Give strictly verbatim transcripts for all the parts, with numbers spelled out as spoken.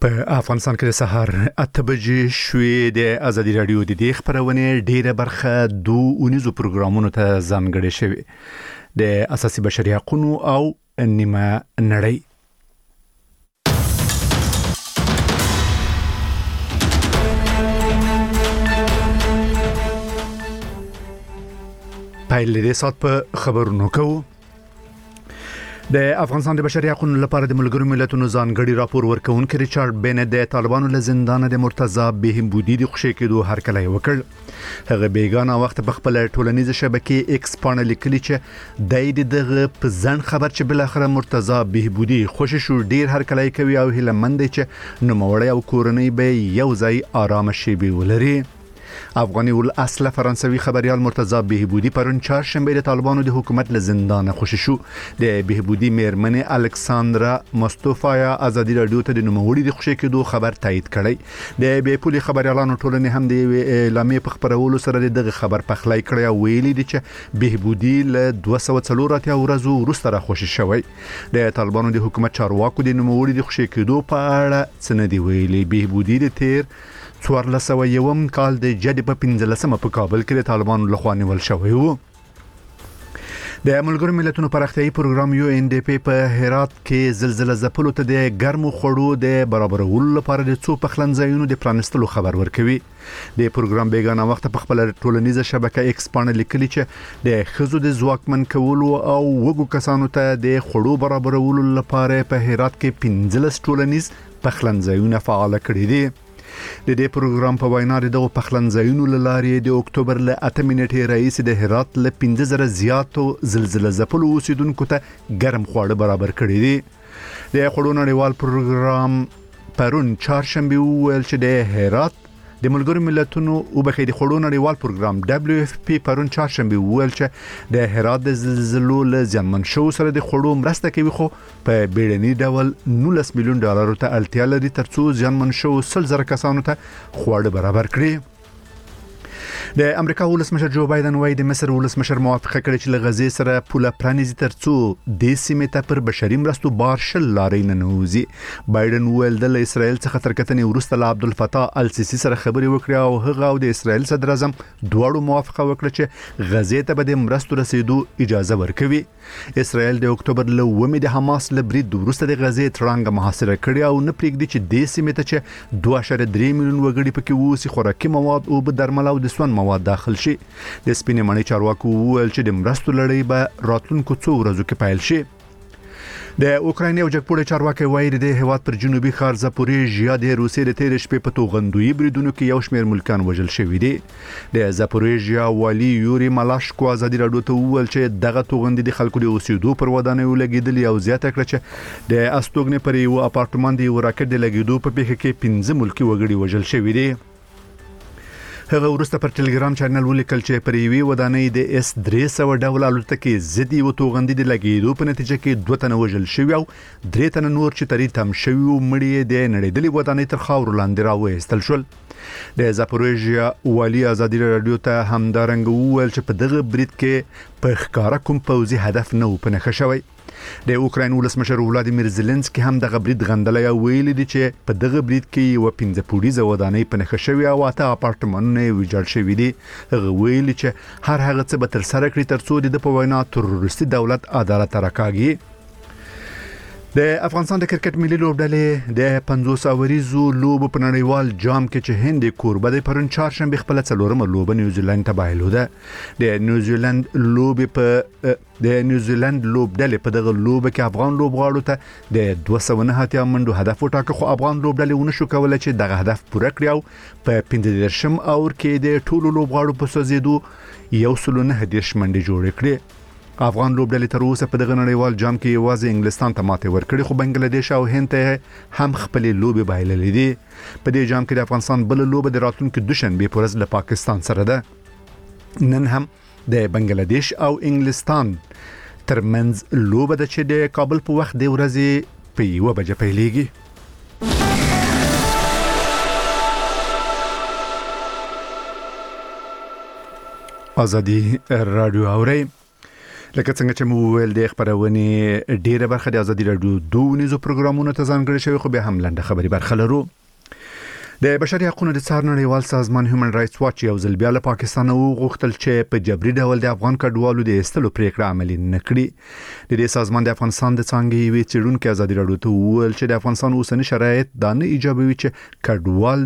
په افغانستان کې د سهار اته بجې شوې د ازادي رادیو د دې خبرونه ډیره برخه دوه اونیزو پروګرامونو ته ځانګړې شوې د اساسي بشري حقوقو او نیمه نړۍ. پایل دې سات په خبرونو کوو. د افغانستان د بشري حقوقو لپاره د ملګرو ملتونو ځانګړي راپور ورکونکي ریچارډ بینټ د طالبانو له زندان د مرتضی بهبودی د خوشي کېدو هرکلی وکړ. هغه بیگانه وخت په خپل ټولنیز شبکې ایکس باندې لیکلي چې د دغه په ځن خبر چې بل اخر مرتضی بهبودی خوشي شو ډیر هرکلی کوي او هیلمند چې نوموړی او کورنۍ به یو ځای آرام شي به ولري. افغاني ول اصله فرانسوي خبريال مرتضی بهبودی پرون چهارشنبه د طالبانو د حکومت له زندان خوشي شو. د بهبودی میرمنې الکساندرا مصطفی ازادي رادیو ته د نوموړي د خوشي کېدو خبر تایید کړی. د بیپولي خبريالانو ټولنې هم د اعلامیې په خبرولو سره دغه خبر پخلای کړی او ویلي دي چې بهبودی له دوه سوه څلور اتیا ورځو وروسته را خوشي شوی. د طالبانو د حکومت چارواکو د نوموړي د خوشي کېدو په اړه څه نه دی ویلي. بهبودی د تیر څوارلس سوه یوم کال د جدي په پنځلسمه په کابل کې د طالبانو لخوا نیول شوی و. د ملګرو ملتونو پراختیايي پروګرام یو ان ډي پی په هرات کې زلزلہ ځپلو ته د ګرمو خوړو د برابرولو لپاره د څو پخلنځایونو د پرانستلو خبر ورکوي. د پروګرام بیگانه وخت په خپل ټولنیزه شبکه ایکس باندې لیکلي چې د خزو د ځواکمن کولو او وګو کسانو ته د خوړو برابرولو لپاره په هرات کې پنځلس ټولنیز پخلنځایونه فعال کړي دي. د دې پروګرام په وینا د پخلنځایونو لارې د اکتوبر له اته نیټې رئیس د هرات له پنځه زره زیاتو زلزلہ ځپلو اوسیدونکو ته ګرم خواړه برابر کړي دي. د خوړو نړیوال پروګرام پرون چهارشنبه ویل چې د هرات د ملګرو ملتونو او بخیر د خوړو نړیوال پروګرام دبليو اف پی پرون چهارشنبه ویل چې د هرات د زلزلو له ځانمن شو سره د خوړو مرسته کوي خو په بیړني ډول نولس میلیون ډالر ته اړتیا لري ترڅو ځانمن شو سل زره کسانو ته خواړه برابر کړي. د امریکا ولسمشر جو بایدن وايي د مصر ولسمشر موافقه کړې چې له غزې سره پوله پرانیزي ترڅو د سیمې ته پر بشري مرستو بار شل لارې نه نوځي. بایدن ویل د اسرائیل څخه تر کتنې وروسته له عبدالفتاح السیسی سره خبرې وکړې او هغه او د اسرائیل صدر اعظم دواړو موافقه وکړه چې غزې ته به د مرستو رسیدو اجازه ورکوي. اسرائیل د اکتوبر له اوومې د حماس له برید وروسته د غزې تړانګه محاصره کړې او نه پرېږدي چې د سیمې ته چې دوه اعشاریه درې میلیون وګړي پکې ووسي خوراکي مواد او درمل او د سون مواد داخل شي. د سپینې مړۍ چارواکو ویل چې د مرستو لړۍ به راتلونکو څو ورځو کې پیل شي. د اوکراین یو جګپوړی چارواکي وایي د هیواد پر جنوبي ښار زاپوریژیا د روسیې د تیر شپې په توغندوی بریدونو کې یو شمېر ملکان وژل شوي دي. د زاپوریژیا والی یوري مالاشکو ازادي رادیو ته وویل چې دغه توغندي د خلکو د اوسېدو پر ودانیو لګیدلې او زیاته کړه چې د استوګنې پر یو اپارتمان د یو راکټ د لګیدو په پیښه کې پنځه ملکی وګړي وژل شوي دي. هغه ورسته پر ټلګرام چینل ولیکل چې پر یوې ودانۍ د اس درې سوه ډول الوتکې ضد یو توغندي د لګیدو په نتیجه کې دوه تنه وژل شوي او درې تنه نور چې تری تم شوي او مړي د نړیدلې ودانۍ تر خاورو لاندې راوېستل شول. د زاپوریژیا والی ازادي رادیو ته همدارنګ وویل چې په دغه برید کې په ښکارا کوم پوځي هدف نه و پنهخه شوی. د اوکراین ولسمشر ولادیمیر زيلنسکي هم دغه برید غندلی او ویلي دي چې په دغه برید کې یو پنځه پوړیزه ودانۍ پنهخه شوی او اته اپارتمانونه ویجاړ شوي دي. هغه ویلي چې هر هغه څه به تر سره کړی ترڅو د په وینا تروریستي دولت عدالت راکاږي. د افغانستان د کرکټ ملي لوبډلې د پنځوس اوریزو لوب په نړیوال جام کې چې هند کوربه د پرون چهارشنبه خپل څلورمه لوب نیوزیلند ته بایلوده. د نیوزیلند لوب په د نیوزیلند لوبډلې په دغه لوب کې افغان لوبغاړو ته د دوه سوه نه اتیا منډو هدف وټاکه خو افغان لوبډلې ونه شو کولای چې دغه هدف پوره کړي او په پنځه دیرشم اور کې د ټولو لوبغاړو په سوځېدو یو سل نه دیرش منډې جوړې کړې. افغان لوبډلې تر اوسه په دغه نړیوال جام کې یوازې انګلستان ته ماته ورکړي خو بنگلاديش او هند ته هم خپل لوبې بایللې دي. په دې جام کې د افغانستان بل لوب د راتلونکو دوشنبه پر ورځ له پاکستان سره ده. نن هم د بنگلاديش او انګلستان ترمنځ لوب د چې د کابل په وخت د ورځې په یو بجې پیلېږي. ازادي رادیو اوري لکه څنګه چې مو ویل د خبرونه ډیره برخه د ازادي راډیو دوه نيزو پروګرامونو ته ځانګړې شوی، خو به هم لنډه خبري برخه لرو. د بشري حقوقو د څار نړیوال سازمان هیومن رائټس واچ یو ځل بیا له پاکستان وغوښتل چې په جبري ډول د افغان کډوالو د ایستلو پریکړه عملي نکړي. د دې سازمان د افغانستان د څنګه وی چېرونکو ازادي راډیو ته ویل چې د افغانستان اوسنی شرایط دا نه ایجابوي چې کډوال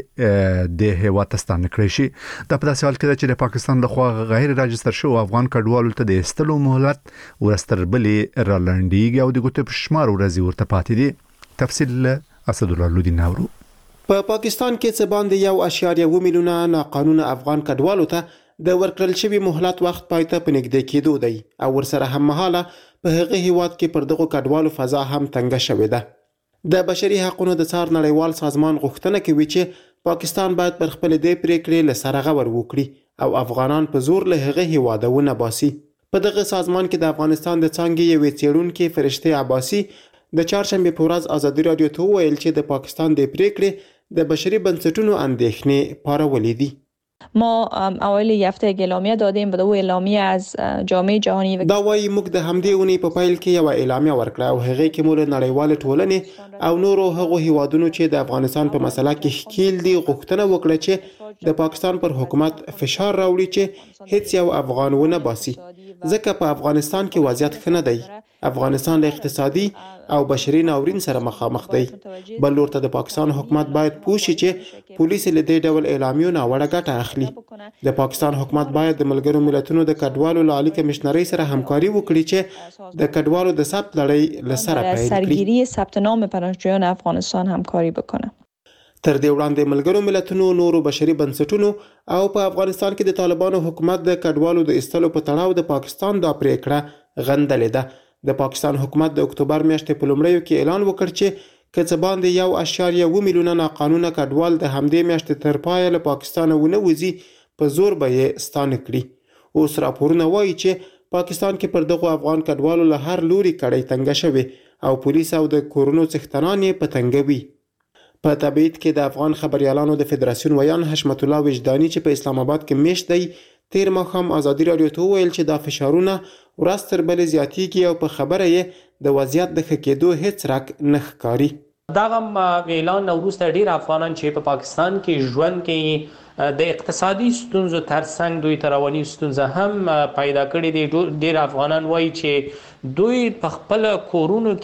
د د هیواد ستانه کړی شي. د په داسې حال کې چې د پاکستان لخوا غیر راجستر شو افغان کډوالو ته د ایستلو مهلت ورستر بلې رالنډیږي او د ګوتې په شمار ورځي ورته پاتې دي. تفصیل اسد الله لودي ناورو. په پا پاکستان کې څه باندې یو اشاریه و میلیونه ناقانونه افغان کډوالو ته د ورکړل شوی مهلت وخت پای ته پنځګد کېدو دی او ورسره هم مهاله په هغه هیواد کې پر دغه کډوالو فضا هم تنګه شوې ده. د بشري حقوقو د څار نړیوال سازمان غوښتنه کوي چې پاکستان باید پر خپل دې پریکړې له سره غور وکړي او افغانان په زور له هغه هیوادونه باسي. په دغه سازمان کې د افغانستان د څنګه یو چېرونکو فرشته عباسي د چهارشنبه په ورځ ازادي راډیو ته ویل چې د پاکستان د پریکړې د بشري بنسټونو اندېښنې پارولې دي. ما اول یک هفته اعلامیه دادیم به دو اعلامیه از جامعه جهانی دا وايي موږ د همدې اونۍ په پیل کې یو اعلامیه ورکړه او هغه کې موږ نړیوال ټولنې او نورو هغو هیوادونو چې د افغانستان په مسله کې ښکیل دي غوښتنه وکړه چې د پاکستان پر حکومت فشار راوړي چې هیڅ یو افغان ونه باسي، ځکه په افغانستان کې وضعیت ښه نه دی. افغانستان له اقتصادي او بشري ناورین سره مخامخ دی. بل لور ته د پاکستان حکومت باید پوه شي چې پولیس له دې ډول اعلامیو ناوړه ګټه اخلي. د پاکستان حکومت باید د ملګرو ملتونو د کډوالو له عالی کمشنرۍ سره همکاري وکړي چې د کډوالو د ثبت لړۍ له سره پیل کړي. سرگیری ثبت نام پناهجویان افغانستان همکاری بکنه. تر دې وړاندې ملګرو ملتونو نورو بشري بنسټونو او په افغانستان کې د طالبانو حکومت د کډوالو د ایستلو په تړاو د پاکستان د پریکړه غندلې ده. د پاکستان حکومت د اکتوبر میاشتې په لومړیو کې اعلان وکړ چې که څه باندې یو اشاریه و میلیونه ناقانونه کډوال د همدې میاشتې تر پایه له پاکستان ونه وځي په زور به یې ستانه کړي. اوس راپورونه وایي چې پاکستان کې پر دغه افغان کډوالو له هر لوري کړۍ تنګه شوې او پولیس او د کورونو څښتنان یې په تنګه وي. په تبعید کې د افغان خبريالانو د فدراسیون ویان حشمت الله وجداني چې په اسلام آباد کې میشت دی تیر ماښام ازادي راډیو ته ویل چې دا فشارونه ورځ تر بلې زیاتېږي او په خبره یې د وضعیت د ښه کېدو هیڅ رګ نه ښکاري. دغه اعلان وروسته ډیر افغانان چې په پاکستان کې ژوند کوي د اقتصادي ستونزو ترڅنګ دوی ته رواني ستونزه هم پیدا کړې دي. ډیر افغانان وایي چې دوی په خپل کورونو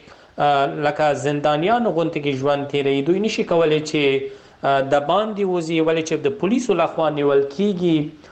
کې لکه زندانیان غونډه کې ژوند کوي. دوی نشي کولای چې د باندې وځي ولې چې د پولیسو لخوا نیول کیږي.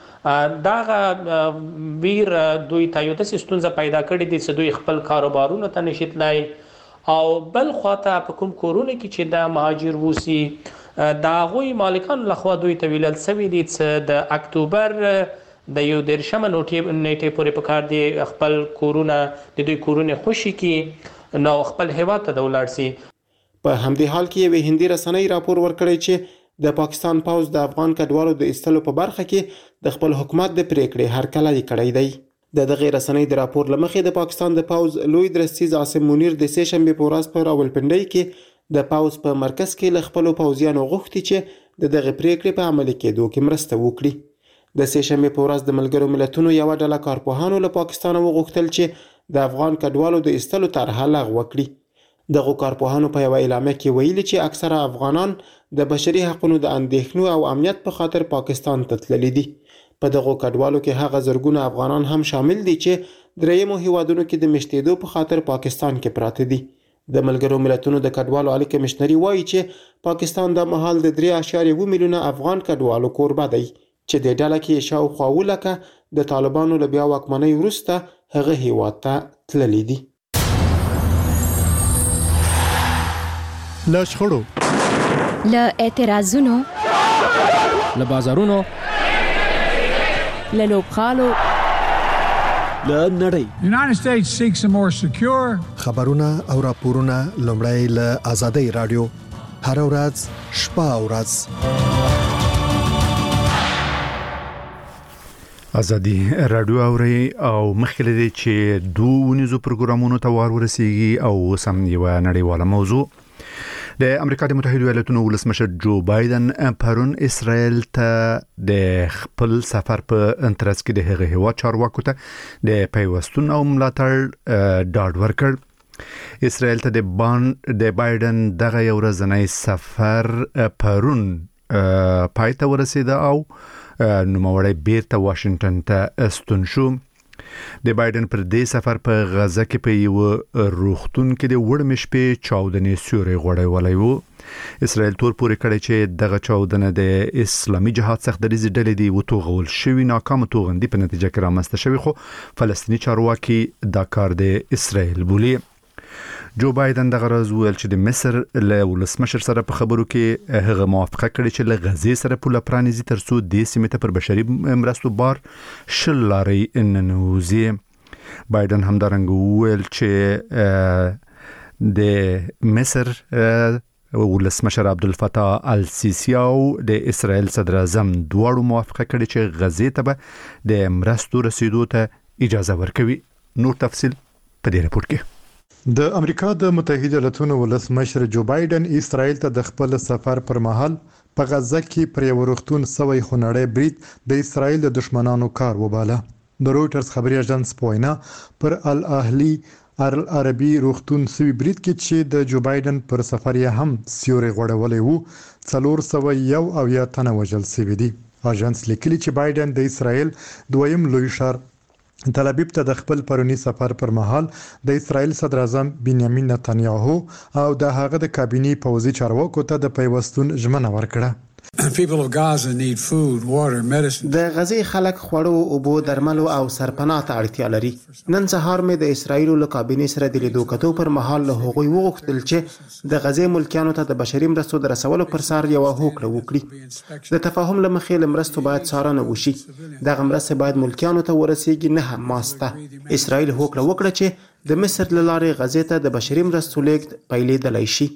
داغه ویر دوی ته یو د ستونزه پیدا کړې دي چې دوی خپل کاروبارونه ته نشي تلای او بل خواته په کوم کورونه کې چې د مهاجر وسی دا غوي مالکان لخوا دوی ته ویل سوي دي چې د اکتوبر د یو درشمه نوټي نیټه پورې په کار دي خپل کورونه د دوی کورونه خوشي کی نو خپل هیواد ته دولار سي. په همدې حال کې یو هندي رسنۍ راپور ورکړی چې د پاکستان پوز د افغان کډوالو د ایستلو په برخه کې د خپل حکومت د پریکړې هرکله یې کړی دی. د دغه رسنۍ د راپور لمخې د پاکستان د پوز لوی درستیز عاصم منیر د سه شنبه په ورځ په راولپنډۍ کې د پوز په مرکز کې ل خپل پوزیانو غوښتي چې د دغه پریکړې په عملي کېدو کې مرسته وکړي. د سه شنبه په ورځ د ملګرو ملتونو یو ډله کارپوهانو له پاکستان وغوښتل چې د افغان کډوالو د ایستلو طرحه لغوه کړي. دغه کارپوهانو په یو اعلامیه کې ویلي چې اکثره افغانان د بشري حقوقو د اندېښنو او امنیت په خاطر پاکستان ته تللي دي. په دغه کډوالو کې هغه زرګونه افغانان هم شامل دي چې درېیمو هیوادونو کې د مشتېدو په خاطر پاکستان کې پراته دي. د ملګرو ملتونو د کډوالو عالی کمشنري وایي چې پاکستان د مهال د درې اشاریه و میلیونه افغان کډوالو کوربه دی چې د ډله کې شاوخوا ولکه د طالبانو له بیا واکمنۍ وروسته هغه هیواد ته تللي دي. له شخړو، له اعتراضونو، له بازارونو، له لوبغالو، له نړۍ. The United States seeks a more secure. خبرونه او راپورونه لومړی له ازادي رادیو هر ورځ شپه او ورځ. ازادي رادیو اوري او مخکې دي چې دوه ونیزو پروګرامونو ته وار ورسیږي او سم یو نړیواله موضوع د امریکا د متحده ایالاتونو ولسمشر جو بایدن پرون اسرائیل ته د خپل سفر په انترس کې د هغه هوا چارواکو ته د پیوستون او ملاتړ ډاډ ورکړ. اسرائیل ته د بان د بایدن دغه یو ورځنی سفر پرون پای ته ورسېده او نوموړی بیرته واشنگټن ته ستون شو. د بایدن پر دې سفر په غزه کې په یو روغتون کې د وړمې شپې چاودنې سیوري غوړولی وو. اسرائیل تور پورې کړی چې دغه چاودنه د اسلامي جهاد څخه د ریزې ډلې دی وتوغول شوی ناکام توغندي په نتیجه کې رامنځته شوی، خو فلسطینی چارواکي دا کار د اسرائیل بولي. جو بایدن دغه ورځ ویل چې د مصر له ولسمشر سره په خبرو کې هغه موافقه کړې چې له غزې سره پوله پرانیزي ترڅو دې سیمې ته پر بشري مرستو بار شل لارې ننوځي. بایدن همدارنګه ویل چې د مصر ولسمشر عبدالفتاح السیسی او د اسرائیل صدر اعظم دواړو موافقه کړې چې غزې ته به د مرستو رسیدو ته اجازه ورکوي. نور تفصیل په دې راپور کې. د امریکا د متحده ایالاتونو ولسمشر جو بایدن اسرائیل ته د خپل سفر پر مهال په غزه کې پر یو روغتون سوی خونړی برید د اسرائیل د دشمنانو کار وباله. د رويټرز خبري اژانس پوینا پر الاهلی عربي روغتون سوی برید کې چې د جو بایدن پر سفر یې هم سیوري غوړولې وو څلور سوه یو او یا تنه وژل شوي دي. اژانس لیکلي چې بایدن د اسرائیل دویم لوی ښار تل ابیب ته د خپل پرونی سفر پر مهال د اسرائیل صدر اعظم بنیامین نتنیاهو او د هغه د کابینې پوځي چارواکو ته د پیوستون ژمنه ورکړه. People of Gaza need food, water, medicine. د غزې خلک خوړو، اوبو، درملو او سرپناه ته اړتیا لري. نن سهار مې د اسرائیل له کابینې سره د لیدو کتو پر مهال له هغوی وغوښتل چې د غزې ملکیانو ته د بشري مرستو د رسولو پر سر یو هوکړه وکړي. د تفاهم له مخې له مرستو باید څارنه وشي. دغه مرستې باید ملکیانو ته ورسیږي، نه حماس ته. اسرائیل هوکړه وکړه چې د مصر له لارې غزې ته د بشري مرستو لیږد پیلېدلی شي.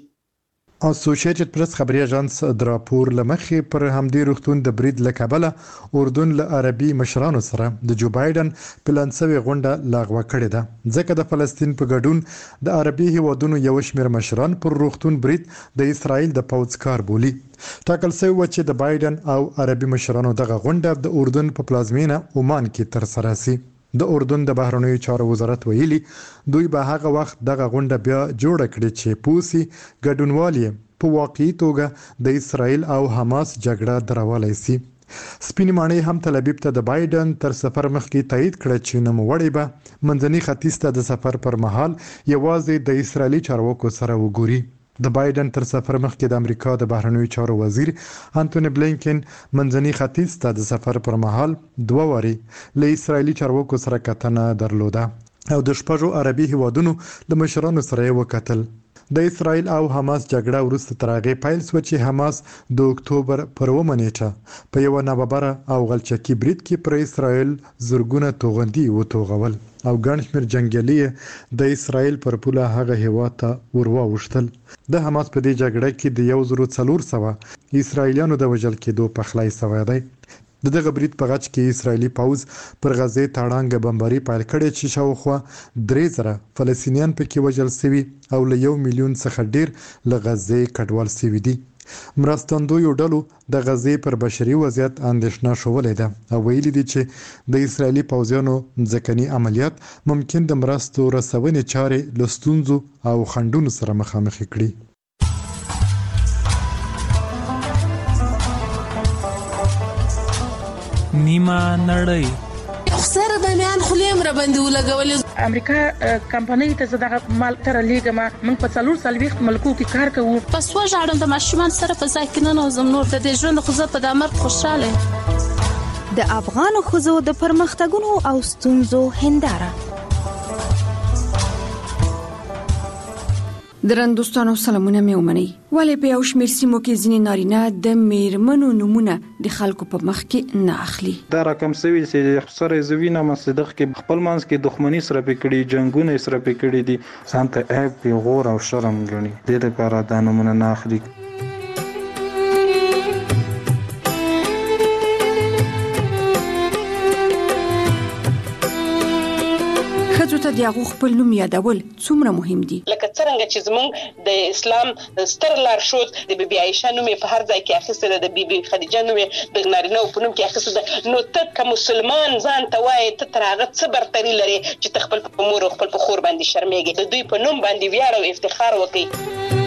اسوسییټډ پریس خبري اژانس د راپور لمخې پر همدې روغتون د برید له کبله اردن له عربي مشرانو سره د جو بایدن پلان شوی غونډه لغوه کړې ده، ځکه د فلسطین په ګډون د عربي هیوادونو یو شمېر مشران پر روغتون برید د اسرائیل د پوځ کار بولي. ټاکل شوی و چې د بایدن او عربي مشرانو دغه غونډه د اردن په پلازمینه عمان کې ترسره شي. د اردن د بهرنیو چارو وزارت ویلي دوی به هغه وخت دغه غونډه بیا جوړه کړي چې پوسی ګډونوالي په واقعي توګه د اسرائیل او حماس جګړه دروالای شي. سپینې ماڼۍ هم تل ابیب ته د بایدن تر سفر مخکې تایید کړه چې نوموړی به منځني ختیځ ته د سفر پر مهال یوازې د اسرائیلي چارواکو سره وګوري. د بایدن تر سفر مخکې د امریکا د بهرنیو چارو وزیر انټونی بلینکن منځني ختیځ ته د سفر پر مهال دوه واري له اسرائیلي چارواکو سره کتنه درلوده او د شپږو عربي هیوادونو د مشرانو سره یې وکتل. د اسرائیل او حماس جګړه وروسته تر هغې پیل شوه چې حماس د اکتوبر پر اوومه نیټه په یوه ناببره او غلچکي برید کې پر اسرائیل زرګونه توغندي وتوغول او ګڼ شمېر جنګیالي د اسرائیل پر پوله هغه هیواد ته ور واوښتل. د حماس په دې جګړه کې د یو زرو څلور سوه اسرائیلیانو د وژل کېدو پخلی سوی دی. د دغه برید په غچ کې اسرائیلي پوځ پر غزې تاړانګه بمباري پیل کړې چې شاوخوا درې زره فلسطینیان پکې وژل شوي او له یو میلیون څخه ډیر له غزې کډوال شوي دي. مرستندویو ډلو د غزې پر بشري وضعیت اندېښنه شولې ده او ویلي دي چې د اسرائیلي پوځیانو ځمکني عملیات ممکن د مرستو رسونې چارې له ستونزو او خنډونو سره مخامخ کړي. نیمه نړۍ خسر د میان خلیم را باندې ولګولې. امریکا کمپنۍ ته زړه مال تر لیګما موږ په څلور سلويخت ملکو کې کار کوو. پس وژاړم د ماشومان سره په ځکه نه زم نور د دې ژوند خو زه په دامر خوشاله. د افغان خزو د پرمختګونو او ستونزو هنداره. درندوستانو سلامونه مې ومنئ. ولې په یو شمېر سیمو کې ځینې نارینه د میرمنو نومونه د خلکو په مخ کې نه اخلي. دا رقم سوي چې سره زوینه مصدق کې خپل منځ کې دښمنی سره پکړي، جنگونه سره پکړي دي، ځانته عیب پیغور او شرم ګڼي. د دې لپاره دا نومونه نه اخلي. خځو ته د هغو خپل نوم یادول څومره مهم دي. لکه څنګه چې زموږ د اسلام ستر لارښود د بیبي عائشه نوم په هر ځای کې اخیسته ده، د بیبي خدیجه نوم د نارینه په نوم کې اخیسته ده، نو ته که مسلمان ځان ته وایې ته تر هغه څه برتري لري چې ته خپل په مور او خپل په خور باندې شرمېږې، د دوی په نوم باندې ویاړ او افتخار وکړي.